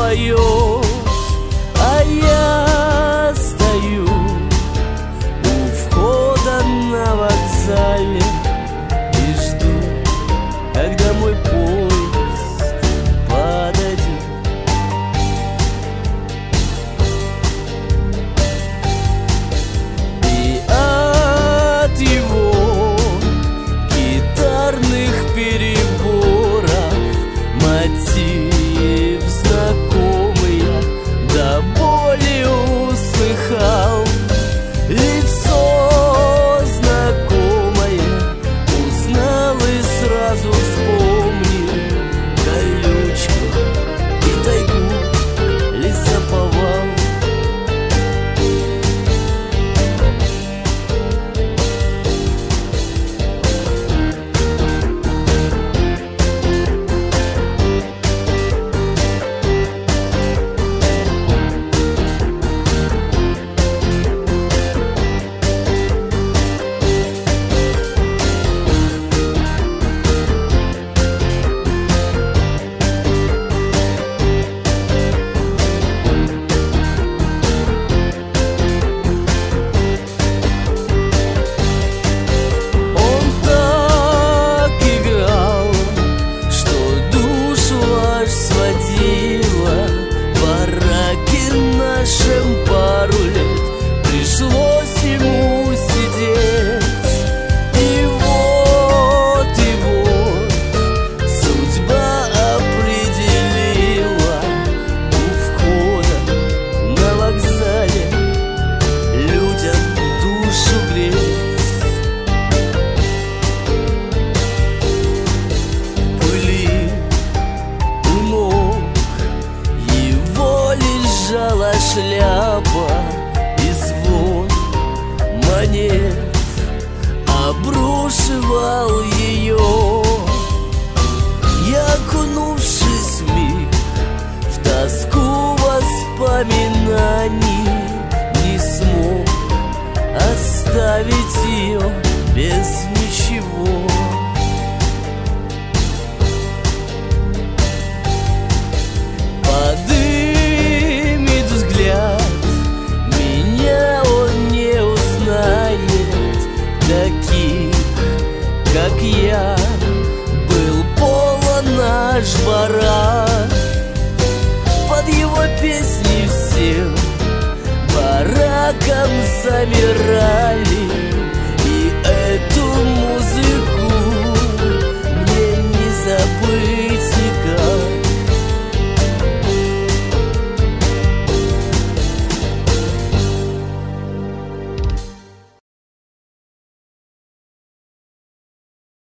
поет, а я стою у входа на вокзале и жду, когда мой поезд подойдет. И от его гитарных переборов мотив знакомый я до боли услыхал. Лицо знакомое узнал и сразу вспомнил колючку и тайгу, лесоповал. Пару лет пришлось ему сидеть, и вот судьба определила у входа на вокзале людям душу греть. В пыли у ног его лежала шляпа, и звон монет обрушивал ее. Я, окунувшись вмиг в тоску воспоминаний, не смог оставить ее без ничего. Таких, как я, был полон наш барак. Под его песни всем бараком замирали